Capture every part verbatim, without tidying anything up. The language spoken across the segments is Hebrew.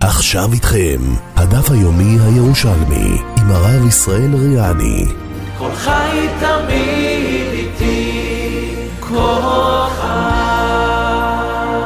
עכשיו איתכם, הדף היומי הירושלמי, עם הרב ישראל ריאני. כל חי תמיד איתי, כל חי.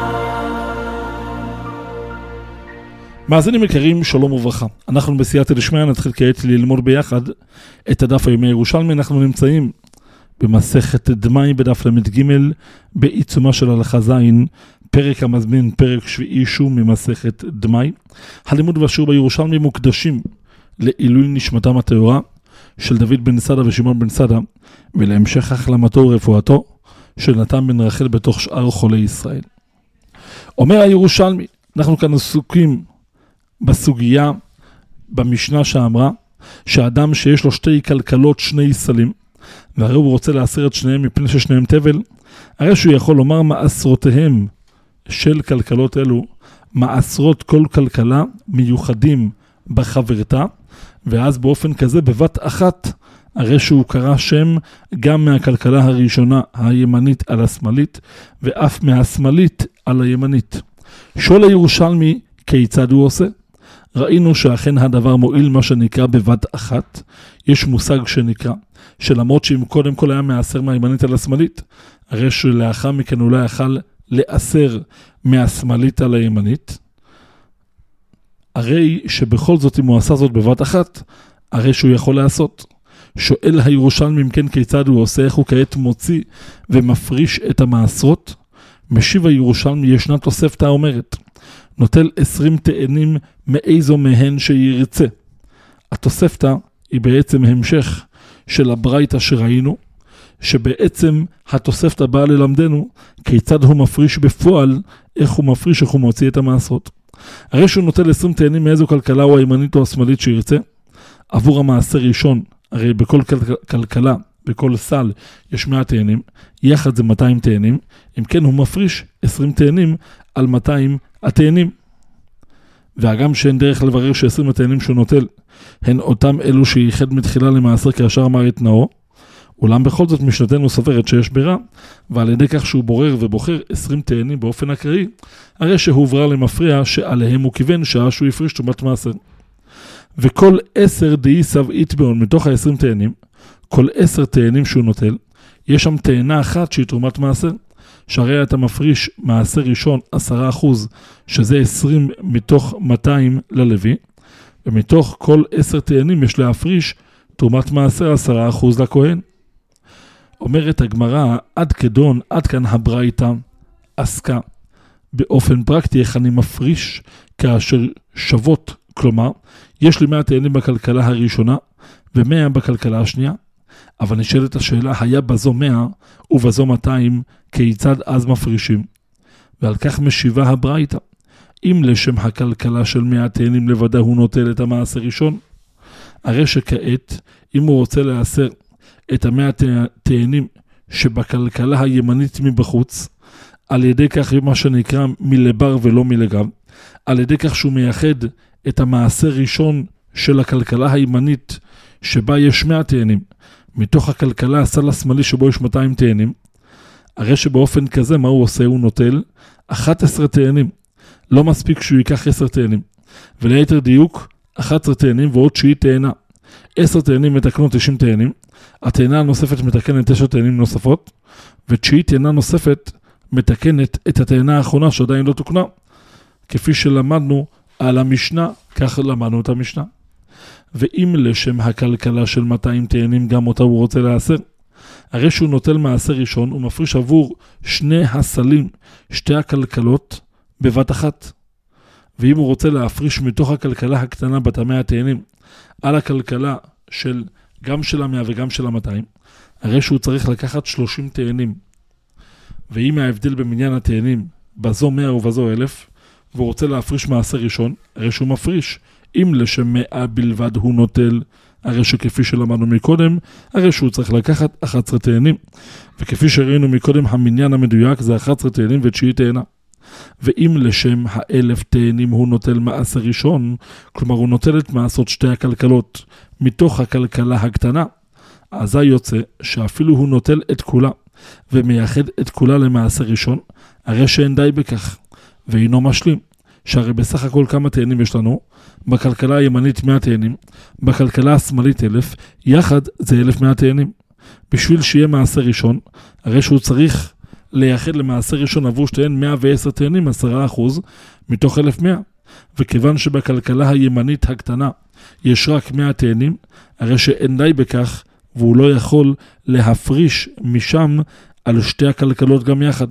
מאזינים יקרים, שלום וברכה. אנחנו בסייעתא דשמיא נתחיל כעת ללמוד ביחד את הדף היומי הירושלמי. אנחנו נמצאים במסכת דמאי בדף למד ג' בעיצומה של הלכה זין, פרק המזמין, פרק שביעי שום ממסכת דמאי. הלימוד והשיעור בירושלמי מוקדשים לעילוי נשמתם הטהורה של דוד בן סדה ושמעון בן סדה, ולהמשך החלמתו ורפואתו של נתן בן רחל בתוך שאר חולי ישראל. אומר הירושלמי, אנחנו כאן עסוקים בסוגיה במשנה שאמרה שהאדם שיש לו שתי כלכלות, שני סלים, והרי הוא רוצה להסיר את שניהם מפני ששניהם תבל, הרי שהוא יכול לומר מעשרותיהם של כלכלות אלו, מעשרות כל כלכלה מיוחדים בחברתה, ואז באופן כזה בבת אחת, הרי שהוא קרא שם גם מהכלכלה הראשונה הימנית על השמאלית, ואף מהשמאלית על הימנית. שואל הירושלמי, כיצד הוא עושה? ראינו שאכן הדבר מועיל מה שנקרא בבת אחת. יש מושג שנקרא, שלמרות שאם קודם כל היה מעשר מהימנית על השמאלית, הרי שלאחר מכן אולי יכל לאסר מהשמאלית על הימנית. הרי שבכל זאת אם הוא עשה זאת בבת אחת, הרי שהוא יכול לעשות. שואל הירושלמי אם כן כיצד הוא עושה, איך הוא כעת מוציא ומפריש את המעשרות? משיב הירושלמי, ישנה תוספתא אומרת, נוטל עשרים תאנים מאיזו מהן שירצה. התוספתא היא בעצם המשך של הברייתא שראינו, שבעצם התוספתא באה ללמדנו כיצד הוא מפריש בפועל, איך הוא מפריש, איך הוא מוציא את המעשרות. הרי שהוא נוטל עשרים תאנים מאיזו כלכלה או הימנית או השמאלית שירצה, עבור המעשר ראשון, הרי בכל כל, כלכלה, בכל סל יש מאה תאנים, יחד זה מאתיים תאנים, אם כן הוא מפריש עשרים תאנים על מאתיים התאנים. והגם שאין דרך לברר ש-עשרים התאנים שהוא נוטל, הן אותם אלו שייחד מתחילה למעשר כאשר אמר את נאו, אולם בכל זאת משנתנו סופרת שיש בירה, ועל ידי כך שהוא בורר ובוחר עשרים תאנים באופן אקראי, הרי שהוא ברר למפריע שעליהם הוא כיוון שעה שהוא יפריש תרומת מעשר. וכל עשר דאי סבעית בהון מתוך ה-עשרים תאנים, כל עשר תאנים שהוא נוטל, יש שם תאנה אחת שהיא תרומת מעשר, שהרי אתה מפריש מעשר ראשון עשרה אחוז, שזה עשרים מתוך מאתיים ללוי, ומתוך כל עשר תאנים יש להפריש תרומת מעשר עשרה אחוז לכהן. אומרת הגמרא, עד כדון, עד כאן הברייתא עסקה באופן פרקטי איך אני מפריש כאשר שוות, כלומר יש לי מאה תאנים בכלכלה הראשונה ומאה בכלכלה השנייה, אבל נשאלת השאלה, היה בזו מאה ובזו מאתיים, כיצד אז מפרישים? ועל כך משיבה הברייתא, אם לשם הכלכלה של מאה תאנים לבדה הוא נוטל את המעשר ראשון, הרי שכעת אם הוא רוצה לאסר את המאה תאנים שבכלכלה הימנית מבחוץ, על ידי כך מה שנקרא מלבר ולא מלגב, על ידי כך שהוא מייחד את המעשר ראשון של הכלכלה הימנית שבה יש מאה תאנים, מתוך הכלכלה הסל השמאלי שבו יש מאתיים תאנים, הרי שבאופן כזה מה הוא עושה? הוא נוטל אחת עשרה תאנים, לא מספיק שהוא ייקח עשר תאנים, וליתר דיוק אחת עשרה תאנים ועוד תשיעי תאנה, עשר תאנים מתקנות תשעים תאנים, התאנה הנוספת מתקנת תשע תאנים נוספות, ותשיעי תאנה נוספת מתקנת את התאנה האחרונה שעדיין לא תוקנה, כפי שלמדנו על המשנה, כך למדנו את המשנה. ואם לשם הכלכלה של מאתיים תאנים גם אותה הוא רוצה לאסר, הרי שהוא נוטל מעשר ראשון, הוא מפריש עבור שני הסלים, שתי הכלכלות בבת אחת. ואם הוא רוצה להפריש מתוך הכלכלה הקטנה בת המאה תאנים, על הכלכלה של גם של המאה וגם של המאתיים, הרי שהוא צריך לקחת שלושים תאנים. ואם ההבדל במניין התאנים בזו מאה ובזו אלף, והוא רוצה להפריש מעשר ראשון, הרי שהוא מפריש. אם לשם מאה בלבד הוא נוטל, הרי שכפי שלמדנו מקודם, הרי שהוא צריך לקחת אחת עשרה תאנים. וכפי שראינו מקודם, המניין המדויק זה אחת עשרה תאנים ותשיעי תאנה. ואם לשם האלף תאנים הוא נוטל מעשר ראשון, כלומר הוא נוטל את מעשות שתי הכלכלות מתוך הכלכלה הקטנה, אזי יוצא שאפילו הוא נוטל את כולה ומייחד את כולה למעשר ראשון, הרי שאין די בכך, ואינו משלים, שהרי בסך הכל כמה תאנים יש לנו? בכלכלה הימנית מאה תאנים, בכלכלה השמאלית אלף, יחד זה אלף מאה תאנים. בשביל שיהיה מעשר ראשון, הרי שהוא צריך לייחד למעשר ראשון עבור שתיהן מאה ועשר תאנים, עשרה אחוז מתוך אלף מאה. וכיוון שבכלכלה הימנית הקטנה יש רק מאה תאנים, הרי שאין די בכך, והוא לא יכול להפריש משם על שתי הכלכלות גם יחד.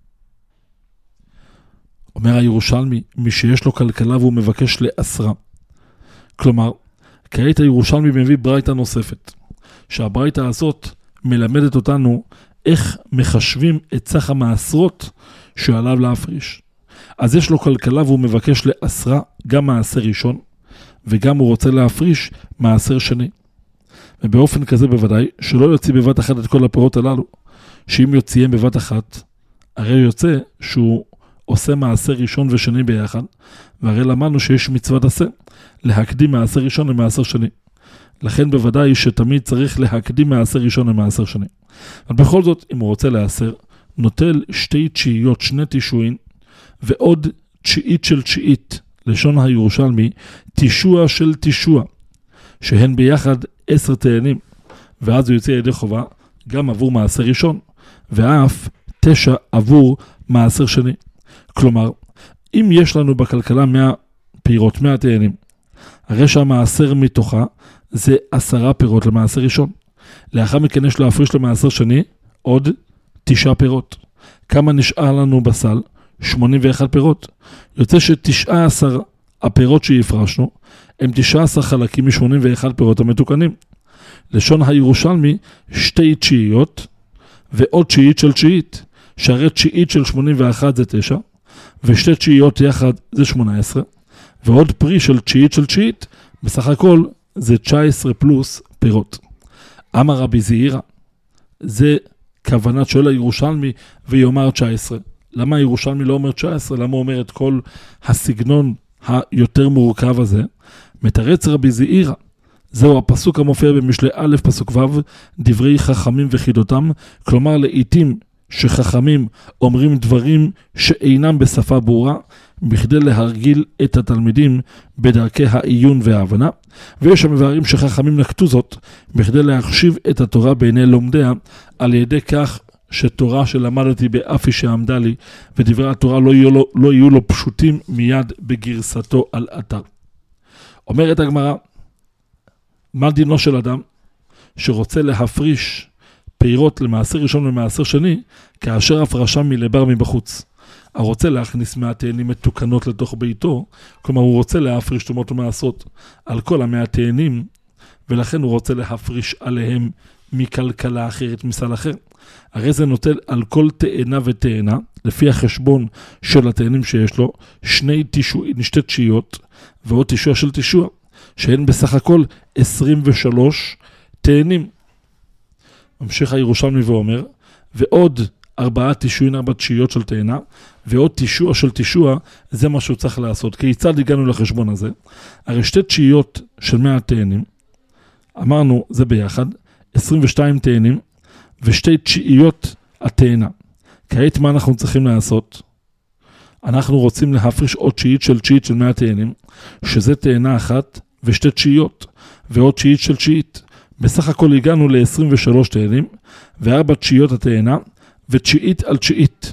אומר הירושלמי, מי שיש לו כלכלה והוא מבקש לעשרה. כלומר, כעת הירושלמי מביא ברייתא נוספת, שהברייתא הזאת מלמדת אותנו איך מחשבים את סך המעשרות שעליו להפריש. אז יש לו כלכלה והוא מבקש לעשרה, גם מעשר ראשון, וגם הוא רוצה להפריש מעשר שני. ובאופן כזה בוודאי, שלא יוציא בבת אחת את כל הפירות הללו, שאם יוציאם בבת אחת, הרי יוצא שהוא עושה מעשר ראשון ושני ביחד, והרי למדנו שיש מצוות עשה, להקדים מעשר ראשון למעשר שני. לכן בוודאי שתמיד צריך להקדים מעשר ראשון למעשר שני. אבל בכל זאת, אם הוא רוצה לעשר, נוטל שתי תשיעיות, שני תשועין, ועוד תשיעית של תשיעית, לשון הירושלמי, תשוע של תשוע, שהן ביחד עשר תאנים, ואז הוא יוצא ידי חובה, גם עבור מעשר ראשון, ואף תשע עבור מעשר שני. כלומר, אם יש לנו בכלכלה מאה פירות, מאה תאנים, הרי שהמעשר מתוכה זה עשרה פירות למעשר ראשון. לאחר מכן יש להפריש למעשר שני עוד תשעה פירות. כמה נשאר לנו בסל? שמונים ואחת פירות. יוצא שתשעה עשר הפירות שהפרשנו, הם תשעה עשר חלקים מ-שמונים ואחת פירות המתוקנים. לשון הירושלמי, שתי תשיעיות ועוד תשיעית של תשיעית, שהרי תשיעית של שמונים ואחת זה תשע, ושתי תשיעיות יחד זה שמונה עשרה, ועוד פרי של תשיעית של תשיעית, בסך הכל זה תשע עשרה פלוס פירות. אמר רבי זעירא, זה כוונת שואל הירושלמי ויאמר תשע עשרה. למה הירושלמי לא אומר תשע עשרה? למה הוא אומר את כל הסגנון היותר מורכב הזה? מתרץ רבי זעירא, זהו הפסוק המופיע במשלי א' פסוק ו', דברי חכמים וחידותם, כלומר לעתים שחכמים אומרים דברים שאינם בשפה ברורה, בכדי להרגיל את התלמידים בדרכי העיון וההבנה, ויש המבארים שחכמים נקטו זאת, בכדי להחשיב את התורה בעיני לומדיה, על ידי כך שתורה שלמדתי באפי שעמדה לי, ודברי התורה לא יהיו לו, לא יהיו לו פשוטים מיד בגרסתו על אתר. אומרת הגמרא, מה דינו של אדם שרוצה להפריש פירות למעשר ראשון ומעשר שני, כאשר הפרשה מלבר מבחוץ? הרוצה להכניס מאה תאנים מתוקנות לתוך ביתו, כלומר הוא רוצה להפריש תרומות ומעשרות על כל המאה תאנים, ולכן הוא רוצה להפריש עליהם מכלכלה אחרת, מסל אחר. הרי זה נוטל על כל תאנה ותאנה, לפי החשבון של התאנים שיש לו, שני תשוע, שתי תשיעיות, ועוד תשוע של תשוע, שהן בסך הכל עשרים ושלוש תאנים. ממשיך הירושלמי ואומר, ועוד ארבעה תשועין, ארבע תשיעיות של תאנה, ועוד תשוע של תשוע, זה מה שהוא צריך לעשות. כיצד הגענו לחשבון הזה? הרי שתי תשיעיות של מאה תאנים, אמרנו זה ביחד, עשרים ושתיים תאנים, ושתי תשיעיות התאנה. כעת מה אנחנו צריכים לעשות? אנחנו רוצים להפריש עוד תשיעית של תשיעית של מאה תאנים, שזה תאנה אחת ושתי תשיעיות, ועוד תשיעית של תשיעית. בסך הכל הגענו ל-עשרים ושלוש תאנים, וארבע תשיעיות התאנה, ותשיעית על תשיעית.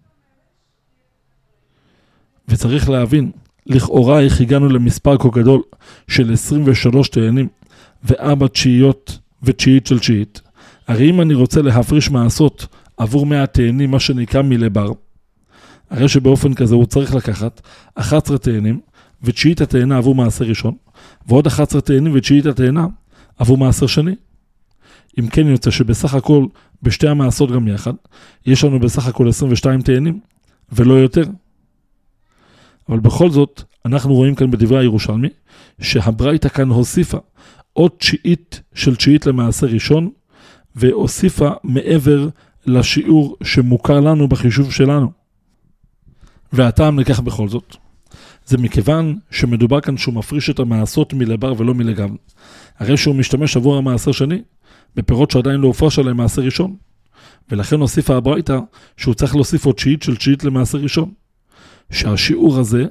וצריך להבין, לכאורה איך הגענו למספר כה גדול של עשרים ושלוש תאנים, וארבע תשיעיות ותשיעית של תשיעית. הרי אם אני רוצה להפריש מעשות עבור מאה תאנים, מה שנקרא מלבר, הרי שבאופן כזה הוא צריך לקחת אחת עשרה תאנים, ותשיעית התאנה עבור מעשר ראשון, ועוד אחת עשרה תאנים ותשיעית התאנה עבור מעשר שני. אם כן יוצא שבסך הכל בשתי המעשות גם יחד, יש לנו בסך הכל עשרים ושתיים תאנים, ולא יותר. אבל בכל זאת, אנחנו רואים כאן בדברי הירושלמי, שהברייתא כאן הוסיפה עוד תשיעית של תשיעית למעשר ראשון, והוסיפה מעבר לשיעור שמוכר לנו בחישוב שלנו. והטעם לכך בכל זאת, זה מכיוון שמדובר כאן שהוא מפריש את המעשות מלבר ולא מלגב. הרי שהוא משתמש עבור המעשר שני, בפירות שעדיין לא הופרש עליהם מעשר ראשון. ולכן הוסיפה הברייתא שהוא צריך להוסיף עוד תשיעית של תשיעית למעשר ראשון. שהשיעור הזה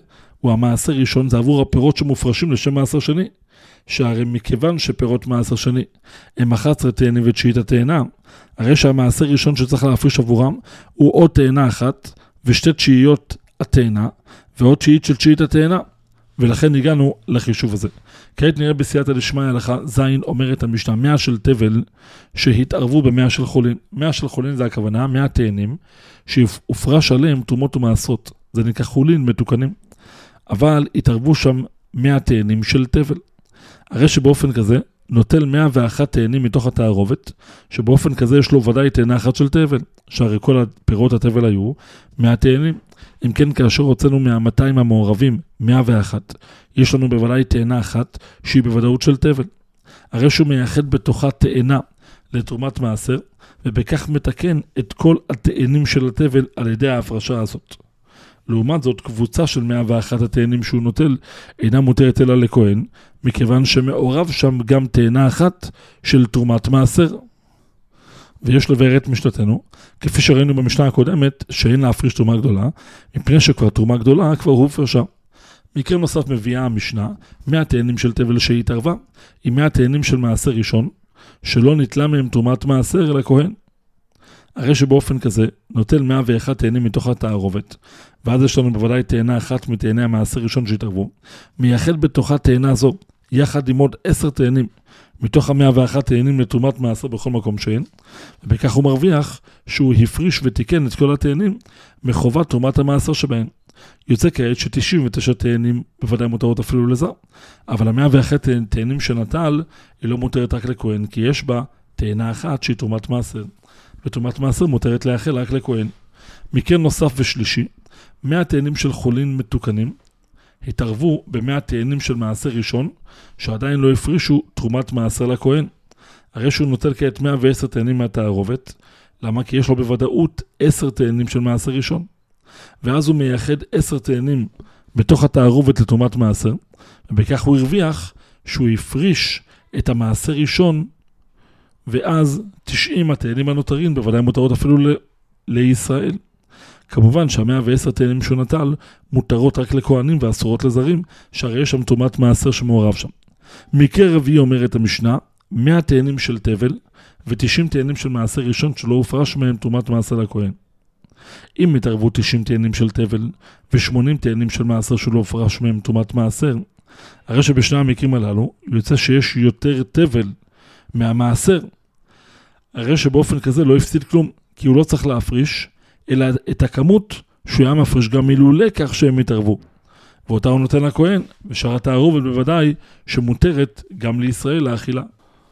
הוא המעשר ראשון, זה עבור הפירות שמופרשים לשם מעשר שני, שהרי מכיוון שפירות מעשר שני הם אחת עשרה תאנים ותשיעית התאנה, הרי שהמעשר ראשון שצריך להפריש עבורם הוא עוד תאנה אחת ושתי תשיעיות התאנה ועוד תשיעית של תשיעית התאנה, ולכן הגענו לחישוב הזה. כעת נראה בסייעתא דשמיא הלכה זין אומרת המשנה, מאה של תבל שהתערבו במאה של חולין. מאה של חולין זה הכוונה, מאה תאנים שהופרש עליהם תרומות ומעשרות. זה נקרא חולין מתוקנים. אבל התערבו שם מאה תאנים של תבל. הרי שבאופן כזה נוטל מאה ואחת תאנים מתוך התערובת, שבאופן כזה יש לו ודאי תאנה אחת של תבל, שהרי כל הפירות התבל היו מאה תאנים. אם כן, כאשר הוצאנו מה-מאתיים המעורבים מאה ואחת, יש לנו בוודאי תאנה אחת שהיא בוודאות של תבל. הרי שהוא מייחד בתוכה תאנה לתרומת מעשר, ובכך מתקן את כל התאנים של התבל על ידי ההפרשה הזאת. לעומת זאת, קבוצה של מאה ואחת התאנים שהוא נוטל אינה מותרת אלא לכהן, מכיוון שמעורב שם גם תאנה אחת של תרומת מעשר. ויש לבאר את משנתנו, כפי שראינו במשנה הקודמת, שאין להפריש תרומה גדולה, מפני שכבר תרומה גדולה כבר הופרשה. מקרה נוסף מביאה המשנה, מאה תאנים של תבל שהתערבה, עם מאה תאנים של מעשר ראשון, שלא נטלה מהם תרומת מעשר אלא כהן. הרי שבאופן כזה נוטל מאה ואחת תאנים מתוך התערובת, ואז יש לנו בוודאי תאנה אחת מתאני המעשר ראשון שהתערבו, מייחד בתוכה תאנה זו, יחד עם עוד עשר תאנים, מתוך המאה ואחת תאנים לתרומת מעשר בכל מקום שאין, ובכך הוא מרוויח שהוא הפריש ותיקן את כל התאנים מחובת תרומת המעשר שבהן. יוצא כעת ש-תשעים ותשע תאנים בוודאי מותרות אפילו לזר, אבל המאה ואחת תאנים שנטל היא לא מותרת רק לכהן, כי יש בה תאנה אחת שהיא תרומת מעשר, ותרומת מעשר מותרת לאחל רק לכהן. מקרה נוסף ושלישי, מאה תאנים של חולין מתוקנים, התערבו במאה תאנים של מעשר ראשון, שעדיין לא הפרישו תרומת מעשר לכהן. הרי שהוא נוטל כעת מאה ועשר תאנים מהתערובת, למה? כי יש לו בוודאות עשר תאנים של מעשר ראשון. ואז הוא מייחד עשר תאנים בתוך התערובת לתרומת מעשר, ובכך הוא הרוויח שהוא הפריש את המעשר ראשון, ואז תשעים התאנים הנותרים בוודאי מותרות אפילו ל- לישראל. כמובן שהמאה ועשר תאנים שהוא נטל מותרות רק לכהנים ואסורות לזרים, שהרי יש שם תרומת מעשר שמעורב שם. מקרה רביעי אומרת המשנה, מאה תאנים של תבל ו-תשעים תאנים של מעשר ראשון שלא הופרש מהם תרומת מעשר לכהן. אם התערבו תשעים תאנים של תבל ו-שמונים תאנים של מעשר שלא הופרש מהם תרומת מעשר, הרי שבשני המקרים הללו יוצא שיש יותר תבל מהמעשר. הרי שבאופן כזה לא הפסיד כלום, כי הוא לא צריך להפריש, אלא את הכמות שהוא היה מפריש גם מילולה כך שהם התערבו. ואותה הוא נותן לכהן, ושאר התערובת בוודאי שמותרת גם לישראל לאכילה.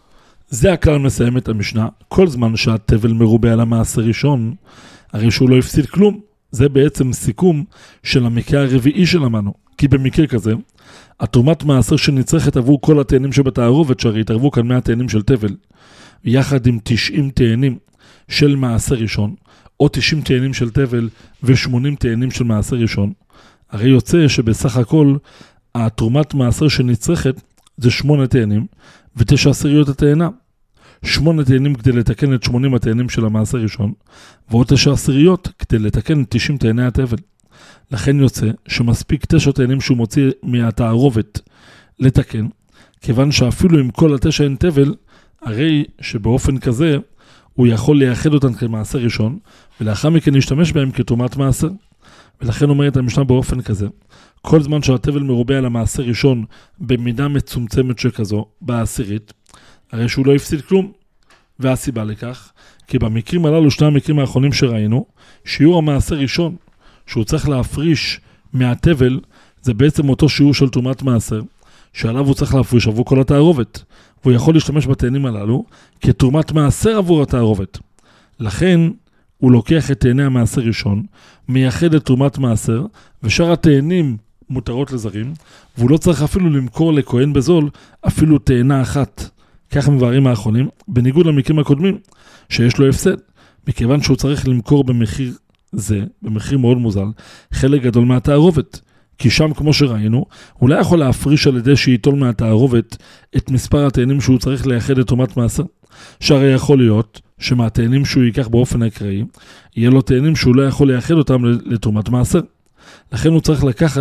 זה הכלל מסיים את המשנה, כל זמן שהתבל מרובה על המעשר ראשון, הרי שהוא לא הפסיד כלום. זה בעצם סיכום של המקרה הרביעי שלמנו, כי במקרה כזה, התרומת מעשר שנצרכת עבור כל התאנים שבתערובת, שהרי התערבו כאן מאה תאנים של תבל, יחד עם תשעים תאנים של מעשר ראשון, או תשעים תאנים של תבל ו-שמונים תאנים של מעשר ראשון, הרי יוצא שבסך הכל התרומת מעשר שנצרכת זה שמונה תאנים ותשע עשיריות התאנה. שמונה תאנים כדי לתקן את שמונים התאנים של המעשר ראשון, ועוד תשע עשיריות כדי לתקן את תשעים תאני התבל. לכן יוצא שמספיק תשע תאנים שהוא מוציא מהתערובת לתקן, כיוון שאפילו עם כל התשע אין תבל, הרי שבאופן כזה הוא יכול לייחד אותן כמעשר ראשון, ולאחר מכן להשתמש בהם כתרומת מעשר. ולכן אומרת המשנה באופן כזה, כל זמן שהתבל מרובה על המעשר ראשון במידה מצומצמת שכזו, בעשירית, הרי שהוא לא הפסיד כלום. והסיבה לכך, כי במקרים הללו, שני המקרים האחרונים שראינו, שיעור המעשר ראשון, שהוא צריך להפריש מהתבל, זה בעצם אותו שיעור של תרומת מעשר, שעליו הוא צריך להפריש עבור כל התערובת, והוא יכול להשתמש בתאנים הללו כתרומת מעשר עבור התערובת. לכן הוא לוקח את תאני המעשר ראשון, מייחד את תרומת מעשר, ושאר התאנים מותרות לזרים, והוא לא צריך אפילו למכור לכהן בזול, אפילו תאנה אחת. כך מבארים האחרונים, בניגוד למקרים הקודמים, שיש לו הפסד, מכיוון שהוא צריך למכור במחיר זה, במחיר מאוד מוזל, חלק גדול מהתערובת. כי שם, כמו שראינו, הוא לא יכול להפריש על ידי שייטול מהתערובת את מספר התאנים שהוא צריך לייחד את תרומת מעשר. שהרי יכול להיות שמהתאנים שהוא ייקח באופן אקראי, יהיה לו תאנים שהוא לא יכול לייחד אותם לתרומת מעשר. לכן הוא צריך לקחת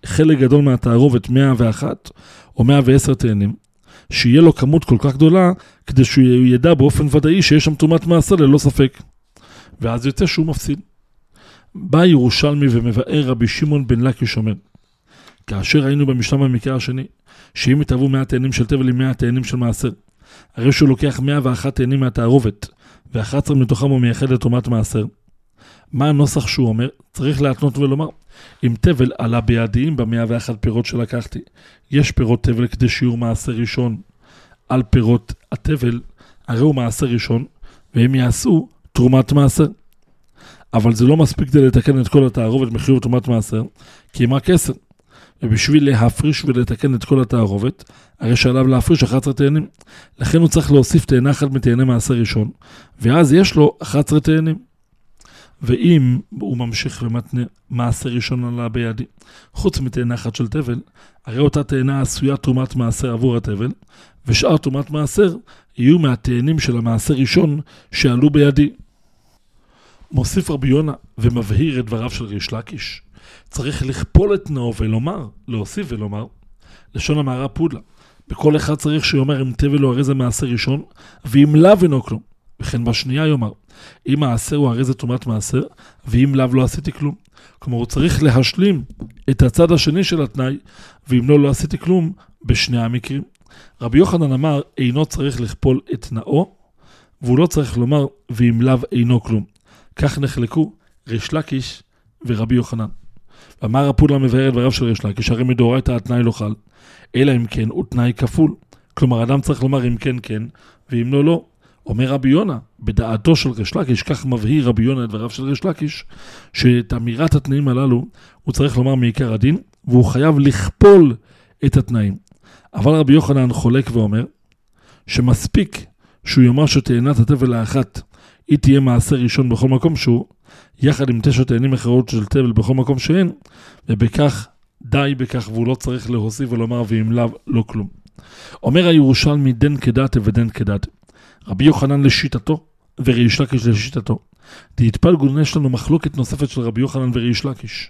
חלק גדול מהתערובת מאה ואחת או מאה ועשר תאנים, שיהיה לו כמות כל כך גדולה, כדי שהוא ידע באופן ודאי שיש שם תרומת מעשר ללא ספק. ואז יוצא שהוא מפסיד. בא ירושלמי ומבאר רבי שמעון בן לקיש אומר, כאשר ראינו במשנה במקרה השני, שאם יתערבו מאה תאנים של תבל עם מאה תאנים של מעשר, הרי שהוא לוקח מאה ואחת תאנים מהתערובת, ו-אחת עשרה מתוכם הוא מייחד לתרומת מעשר. מה הנוסח שהוא אומר? צריך להתנות ולומר, אם תבל עלה בידיים ב-מאה ואחת פירות שלקחתי, יש פירות תבל כדי שיעור מעשר ראשון על פירות התבל, הרי הוא מעשר ראשון, והם יעשו תרומת מעשר. אבל זה לא מספיק כדי לתקן את כל התערובת מחיר תרומת מעשר, כי הם רק עשר. ובשביל להפריש ולתקן את כל התערובת, הרי שעליו להפריש אחת עשרה תאנים. לכן הוא צריך להוסיף תאנה אחת מתאני מעשר ראשון, ואז יש לו אחת עשרה תאנים. ואם הוא ממשיך ומתנה מעשר ראשון עלה בידי, חוץ מתאנה אחת של תבל, הרי אותה תאנה עשויה תרומת מעשר עבור התבל, ושאר תרומת מעשר יהיו מהתאנים של המעשר ראשון שעלו בידי. מוסיף רבי יונה ומבהיר את דבריו של ריש לקיש. צריך לכפול את תנאו ולומר, להוסיף ולומר, לשון המערה פודלה. בכל אחד צריך שיאמר אם תבל הוא הרי זה מעשר ראשון, ואם לאו אינו כלום. וכן בשנייה יאמר, אם מעשר הוא הרי זה תרומת מעשר, ואם לאו לא עשיתי כלום. כלומר הוא צריך להשלים את הצד השני של התנאי, ואם לא לא עשיתי כלום בשני המקרים. רבי יוחנן אמר, אינו צריך לכפול את תנאו, והוא לא צריך לומר, ואם לאו אינו כלום. כך נחלקו ריש לקיש ורבי יוחנן. ואמר הפודלה מבאר את דבריו של ריש לקיש, הרי מדאורייתא התנאי לא חל, אלא אם כן הוא תנאי כפול. כלומר, אדם צריך לומר אם כן כן, ואם לא לא. אומר רבי יונה, בדעתו של ריש לקיש, כך מבהיר רבי יונה את דבריו של ריש לקיש, שאת אמירת התנאים הללו הוא צריך לומר מעיקר הדין, והוא חייב לכפול את התנאים. אבל רבי יוחנן חולק ואומר, שמספיק שהוא יאמר שתאנת התבל האחת, היא תהיה מעשר ראשון בכל מקום שהוא, יחד עם תשע תאנים אחרות של תבל בכל מקום שאין, ובכך די בכך, והוא לא צריך להוסיף ולומר ואם לאו לא כלום. אומר הירושלמי דן כדתה ודן כדתה. רבי יוחנן לשיטתו וריש לקיש לשיטתו. תתפלגו, יש לנו מחלוקת נוספת של רבי יוחנן וריש לקיש.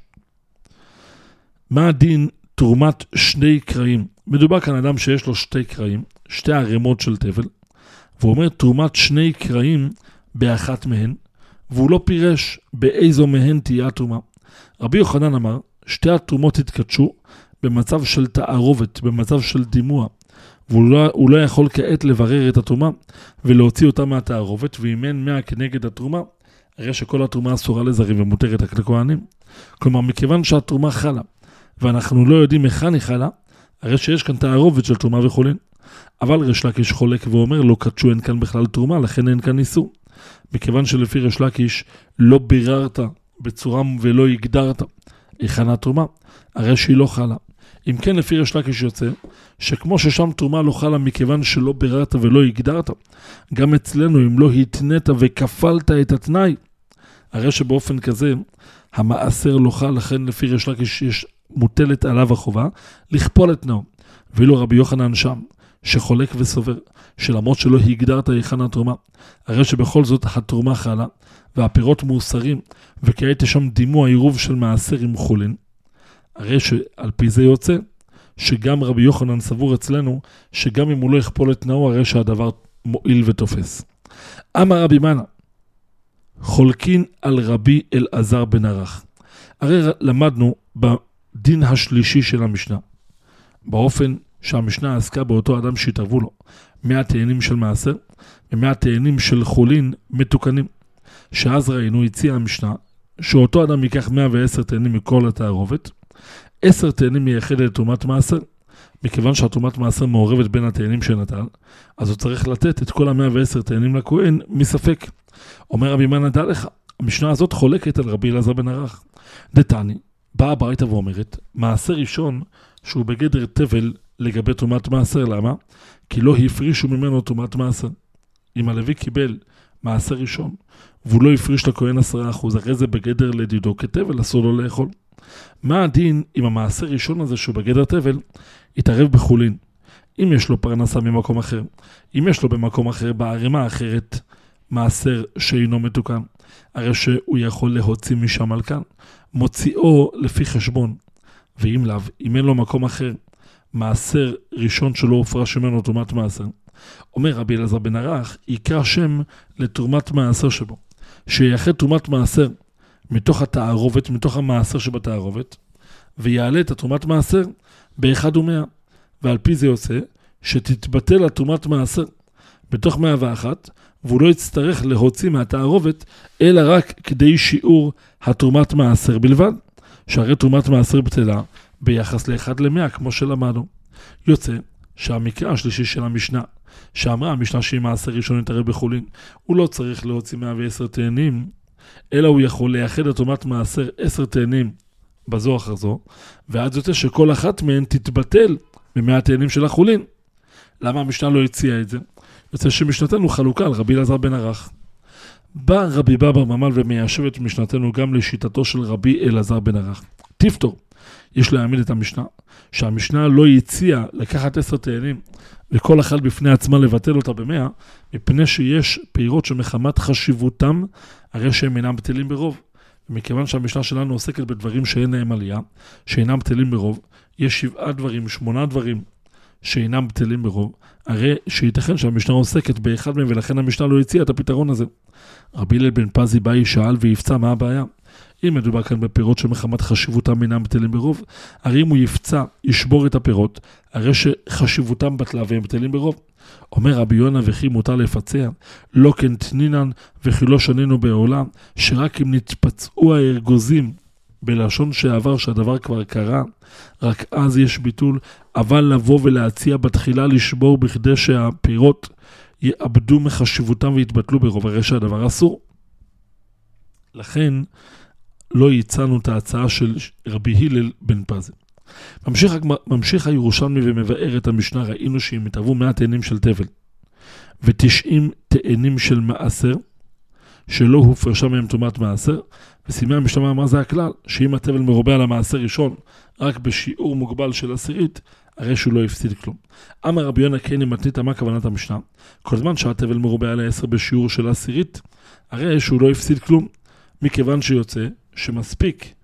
מה הדין תרומת שני קראים? מדובר כאן אדם שיש לו שתי קראים, שתי ערימות של תבל, והוא אומר תרומת שני קראים באחת מהן, והוא לא פירש באיזו מהן תהיה התרומה. רבי יוחנן אמר, שתי התרומות התקדשו במצב של תערובת, במצב של דימוע, והוא לא, הוא לא יכול כעת לברר את התרומה ולהוציא אותה מהתערובת, ואם אין מאה כנגד התרומה, הרי שכל התרומה אסורה לזרים ומותרת רק לכהנים. כלומר, מכיוון שהתרומה חלה, ואנחנו לא יודעים היכן היא חלה, הרי שיש כאן תערובת של תרומה וחולין. אבל ריש לקיש חולק ואומר, לא קדשו, אין כאן בכלל תרומה, לכן אין כאן איסור. מכיוון שלפי ריש לקיש לא ביררת בצורה ולא הגדרת היכן התרומה, הרי שהיא לא חלה. אם כן, לפי ריש לקיש יוצא, שכמו ששם תרומה לא חלה מכיוון שלא ביררת ולא הגדרת, גם אצלנו אם לא התנית וכפלת את התנאי, הרי שבאופן כזה המעשר לא חל, לכן לפי ריש לקיש יש מוטלת עליו החובה לכפול את תנאו. ואילו רבי יוחנן שם, שחולק וסובר, שלמרות שלא הגדרת היכן התרומה, הרי שבכל זאת התרומה חלה, והפירות מאוסרים, וכעת יש שם דימוע עירוב של מעשר עם חולין, הרי שעל פי זה יוצא, שגם רבי יוחנן סבור אצלנו, שגם אם הוא לא יכפול את תנאו, הרי שהדבר מועיל ותופס. אמר רבי מנה, חולקין על רבי אלעזר בן ערך. הרי למדנו בדין השלישי של המשנה, באופן שהמשנה עסקה באותו אדם שהתערבו לו, מאה תאנים של מעשר, ומאה תאנים של חולין מתוקנים. שאז ראינו, הציע המשנה, שאותו אדם ייקח מאה ועשר תאנים מכל התערובת, עשר תאנים מייחד לתרומת מעשר. מכיוון שהתרומת מעשר מעורבת בין התאנים שנטל, אז הוא צריך לתת את כל ה-מאה ועשר תאנים לכהן מספק. אומר רבי מנה, דע לך, המשנה הזאת חולקת על רבי אלעזר בן ערך. דתני, באה הברייתא ואומרת, מעשר ראשון שהוא בגדר תבל לגבי תרומת מעשר, למה? כי לא הפרישו ממנו תרומת מעשר. אם הלוי קיבל מעשר ראשון, והוא לא הפריש לכהן עשרה אחוז, הרי זה בגדר לדידו כתבל, אסור לו לאכול. מה הדין אם המעשר ראשון הזה שהוא בגדר תבל, יתערב בחולין? אם יש לו פרנסה ממקום אחר, אם יש לו במקום אחר, בערימה אחרת, מעשר שאינו מתוקן, הרי שהוא יכול להוציא משם על כאן, מוציאו לפי חשבון, ואם לאו, אם אין לו מקום אחר, מעשר ראשון שלא הופרש ממנו תרומת מעשר. אומר רבי אלעזר בן ערך, יקרא שם לתרומת מעשר שבו, שיחד תרומת מעשר מתוך התערובת, מתוך המעשר שבתערובת, ויעלה את התרומת מעשר באחד ומאה, ועל פי זה יוצא שתתבטל התרומת מעשר בתוך מאה ואחת, והוא לא יצטרך להוציא מהתערובת, אלא רק כדי שיעור התרומת מעשר בלבד, שהרי תרומת מעשר בטלה ביחס לאחד למאה, כמו שלמדנו. יוצא שהמקרא השלישי של המשנה, שאמרה המשנה שהיא מעשר ראשון יתערב בחולין, הוא לא צריך להוציא מאה ועשר תאנים, אלא הוא יכול לייחד את תרומת מעשר עשר תאנים בזו אחר זו, ואז יוצא שכל אחת מהן תתבטל במאה תאנים של החולין. למה המשנה לא הציעה את זה? יוצא שמשנתנו חלוקה על רבי אלעזר בן ערך. בא רבי בבא ממל ומיישב את משנתנו גם לשיטתו של רבי אלעזר בן ערך. תפתור, יש להעמיד את המשנה, שהמשנה לא הציעה לקחת עשר תאנים, וכל אחד בפני עצמה לבטל אותה במאה, מפני שיש פירות שמחמת חשיבותם, הרי שהם אינם בטלים ברוב. ומכיוון שהמשנה שלנו עוסקת בדברים שאין להם עלייה, שאינם בטלים ברוב, יש שבעה דברים, שמונה דברים, שאינם בטלים ברוב, הרי שייתכן שהמשנה עוסקת באחד מהם, ולכן המשנה לא הציעה את הפתרון הזה. רבי הלל בן פזי בא ישאל ויפצע מה הבעיה. אם מדובר כאן בפירות שמחמת חשיבותם אינם בטלים ברוב, הרי אם הוא יפצע, ישבור את הפירות, הרי שחשיבותם בטלה והם בטלים ברוב. אומר רבי יונה וכי מותר לפצע, לא כן תנינן וכי לא שנינו בעולם, שרק אם נתפצעו הארגוזים, בלשון שעבר שהדבר כבר קרה, רק אז יש ביטול, אבל לבוא ולהציע בתחילה לשבור בכדי שהפירות יאבדו מחשיבותם ויתבטלו ברוב, הרי שהדבר אסור. לכן לא ייצאנו את ההצעה של רבי הלל בן פזי. ממשיך, ממשיך הירושלמי ומבאר את המשנה, ראינו שהם התערבו מאה תאנים של תבל ותשעים תאנים של מעשר שלא הופרשה מהם תרומת מעשר, וסימי המשנה אמר זה הכלל, שאם התבל מרובה על המעשר ראשון רק בשיעור מוגבל של עשירית, הרי שהוא לא הפסיד כלום. אמר רבי יונה כן מתנית, מה כוונת המשנה? כל זמן שהתבל מרובה על העשר בשיעור של עשירית, הרי שהוא לא הפסיד כלום, מכיוון שיוצא שמספיק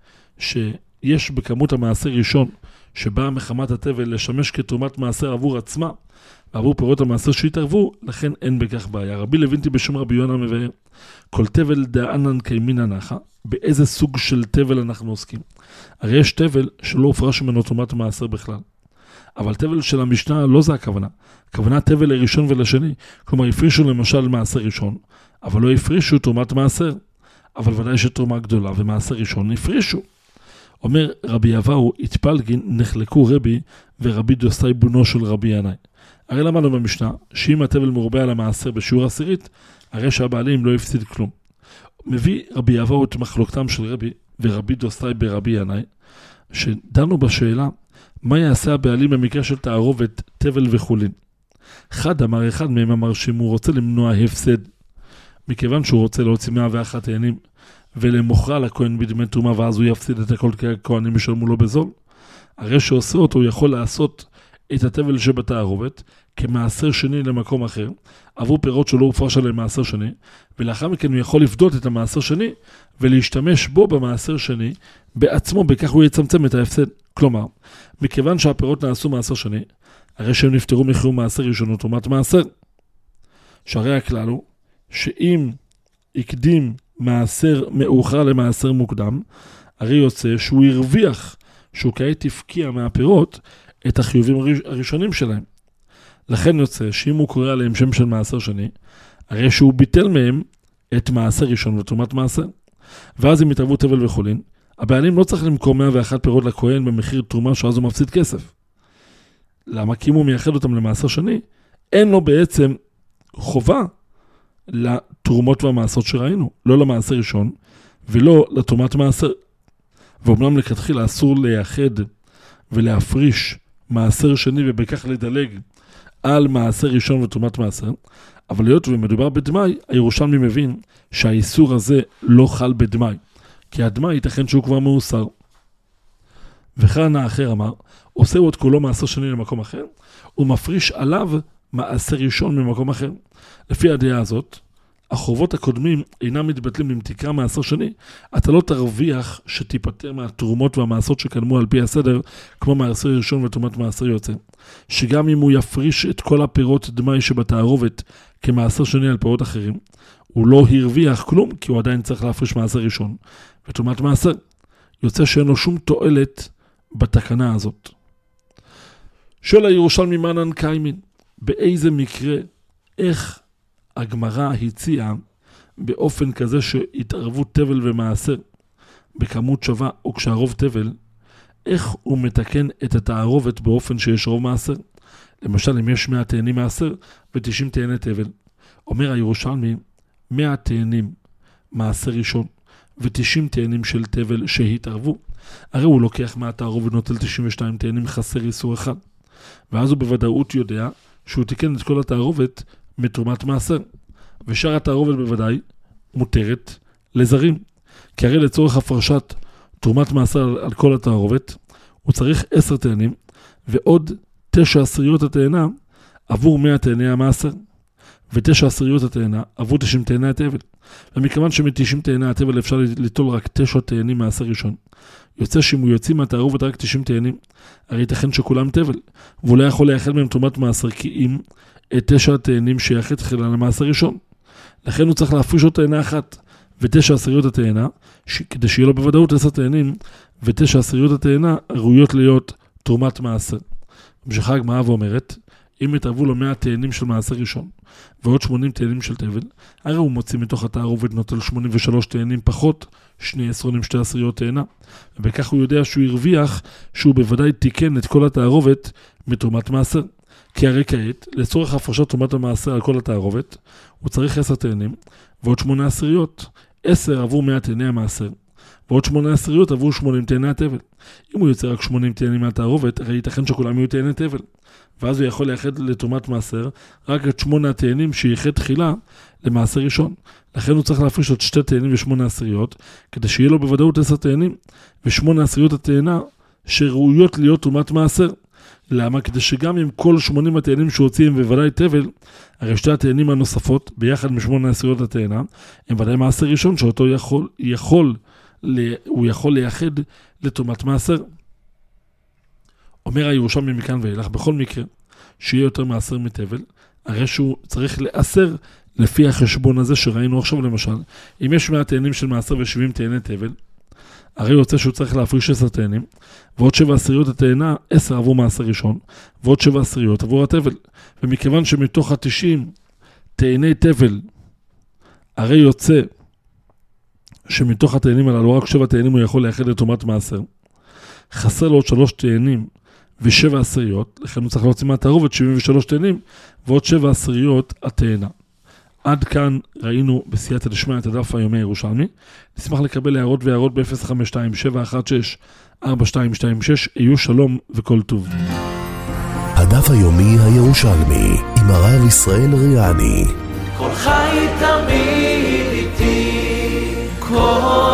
שיש בכמות המעשר ראשון שבאה מחמת התבל לשמש כתרומת מעשר עבור עצמה ועבור פירות המעשר שהתערבו, לכן אין בכך בעיה. רבי לוינטי בשם רבי יונה מבאר, כל תבל דאנן כימינא נחה, באיזה סוג של תבל אנחנו עוסקים? הרי יש תבל שלא הופרש ממנו תרומת מעשר בכלל, אבל תבל של המשנה לא זה הכוונה, הכוונה תבל לראשון ולשני, כלומר הפרישו למשל מעשר ראשון, אבל לא הפרישו תרומת מעשר, אבל ודאי שתרומה גדולה ומעשר ראשון הפרישו. אומר רבי אבאו, התפלגין נחלקו רבי ורבי דוסאי בנו של רבי ינאי. הרי למדנו במשנה, שאם התבל מרובה על המעשר בשיעור עשירית, הרי שהבעלים לא הפסיד כלום. מביא רבי אבאו את מחלוקתם של רבי ורבי דוסאי ברבי ינאי, שדנו בשאלה, מה יעשה הבעלים במקרה של תערובת תבל וחולין? אחד אמר, אחד מהם אמר שאם הוא רוצה למנוע הפסד, מכיוון שהוא רוצה להוציא מאה ואחת תאנים, ולמוכרה לכהן בדמי תרומה, ואז הוא יפסיד את הכל כי הכהנים ישלמו לו בזול. הרי שעושה אותו, הוא יכול לעשות את התבל שבתערובת, כמעשר שני למקום אחר, עבור פירות שלא הופרש עליהם מעשר שני, ולאחר מכן הוא יכול לפדות את המעשר שני, ולהשתמש בו במעשר שני, בעצמו, בכך הוא יצמצם את ההפסד. כלומר, מכיוון שהפירות נעשו מעשר שני, הרי שהם נפטרו מחיוב מעשר ראשון ותרומת מעשר. שהרי הכלל הוא, שאם יקדים מעשר מאוחר למעשר מוקדם, הרי יוצא שהוא הרוויח, שהוא כעת הפקיע מהפירות את החיובים הראשונים שלהם. לכן יוצא שאם הוא קורא עליהם שם של מעשר שני, הרי שהוא ביטל מהם את מעשר ראשון ותרומת מעשר. ואז אם יתערבו תבל וחולין, הבעלים לא צריך למכור מאה ואחת פירות לכהן במחיר תרומה, שאז הוא מפסיד כסף. למה? כי אם הוא מייחד אותם למעשר שני, אין לו בעצם חובה לתרומות והמעשרות שראינו, לא למעשר ראשון ולא לתרומת מעשר. ואומנם לכתחילה אסור לייחד ולהפריש מעשר שני ובכך לדלג על מעשר ראשון ותרומת מעשר, אבל להיות ומדובר בדמי, הירושלמי מבין שהאיסור הזה לא חל בדמי, כי הדמי ייתכן שהוא כבר מאוסר. וכאן האחר אמר, עושה עוד כולו מעשר שני למקום אחר, הוא מפריש עליו מעשר ראשון ממקום אחר. לפי הדעה הזאת, החובות הקודמים אינם מתבטלים אם תקרא מעשר שני, אתה לא תרוויח שתיפטר מהתרומות והמעשרות שקדמו על פי הסדר, כמו מעשר ראשון ותרומת מעשר יוצא. שגם אם הוא יפריש את כל הפירות דמי שבתערובת כמעשר שני על פירות אחרים, הוא לא הרוויח כלום, כי הוא עדיין צריך להפריש מעשר ראשון ותרומת מעשר. יוצא שאין לו שום תועלת בתקנה הזאת. שואל הירושלמי מנן קיימין, באיזה מקרה, איך הגמרא הציעה באופן כזה שהתערבו תבל ומעשר בכמות שווה או כשהרוב תבל, איך הוא מתקן את התערובת באופן שיש רוב מעשר? למשל, אם יש מאה תאנים מעשר ו-תשעים תאני תבל. אומר הירושלמי, מאה תאנים מעשר ראשון ו-תשעים תאנים של תבל שהתערבו, הרי הוא לוקח מהתערוב ונוטל תשעים ושתיים תאנים חסר איסור אחד. ואז הוא בוודאות יודע שהוא תיקן את כל התערובת מתרומת מעשר. ושאר התערובת בוודאי מותרת לזרים. כי הרי לצורך הפרשת תרומת מעשר על, על כל התערובת, הוא צריך עשר תאנים, ועוד תשע עשיריות התאנה עבור מאה תאני המעשר, ותשע עשיריות התאנה עבור תשעים תאני התבל. ומכיוון שמ-תשעים תאני התבל אפשר ליטול רק תשע תאנים מעשר ראשון, יוצא שאם הוא יוצא מהתערובת רק תשעים תאנים, הרי ייתכן שכולם תבל, והוא לא יכול לייחד מהם תרומת מעשר, כי אם את תשע תאנים שייכת תחילה למעשר ראשון. לכן הוא צריך להפריש עוד תאנה אחת, ותשע עשיריות התאנה, ש... כדי שיהיה לו בוודאות עשר תאנים, ותשע עשיריות התאנה ראויות להיות תרומת מעשר. המשכה הגמרא ואומרת, אם יתערבו לו מאה תאנים של מעשר ראשון, ועוד שמונים תאנים של תבל, הרי הוא מוציא מתוך התערובת נוטל שמונים ושלוש תאנים פחות, שני עשרונים שתי עשיריות תאנה, ובכך הוא יודע שהוא הרוויח, שהוא בוודאי תיקן את כל התערובת מתרומת מעשר. כי הרי כעת, לצורך הפרשת תרומת המעשר על כל התערובת, הוא צריך עשר תאנים, ועוד שמונה עשיריות, עשר עבור מאה תאני המעשר, ועוד שמונה עשיריות עבור שמונים תאני התבל. אם הוא יוצא רק שמונים תאנים מהתערובת, הרי ייתכן שכולם יהיו תאני תבל. ואז הוא יכול לייחד לתרומת מעשר רק את שמונה התאנים שייחד תחילה למעשר ראשון. לכן הוא צריך להפריש עוד שתי תאנים ושמונה עשיריות, כדי שיהיה לו בוודאות עשר תאנים, ושמונה עשיריות התאנה שראויות להיות תרומת מעשר. למה? כדי שגם עם כל שמונים התאנים שהוציא הם בוודאי תבל, הרי שתי התאנים הנוספות, ביחד משמונה עשיריות התאנה, הם ודאי מעשר ראשון שאותו יכול, יכול, הוא יכול לייחד לתרומת מעשר. אומר הירושלמי מכאן ואילך, בכל מקרה, שיהיה יותר מעשר מתבל, הרי שהוא צריך לאסר לפי החשבון הזה שראינו עכשיו למשל. אם יש מאה תאנים של מעשר ו-שבעים תאני תבל, הרי יוצא שהוא צריך להפריש עשר תאנים, ועוד שבע עשיריות התאנה, עשר עבור מעשר ראשון, ועוד שבע עשיריות עבור התבל. ומכיוון שמתוך ה-תשעים תאני תבל, הרי יוצא שמתוך התאנים הללו, רק שבע תאנים הוא יכול לייחד לתרומת מעשר. חסר לו עוד שלוש תאנים ושבע עשיריות, לכן הוא צריך להוציא מהתערובת שבעים ושלוש תאנים, ועוד שבע עשיריות התאנה. עד כאן ראינו בסייעתא דשמיא את הדף היומי הירושלמי. נשמח לקבל הערות והערות ב-אפס חמש שתיים שבע אחת שש ארבע שתיים שתיים שש. יהיו שלום וכל טוב. הדף היומי הירושלמי עם הרב ישראל ריאני. כל חי תמיד איתי, כל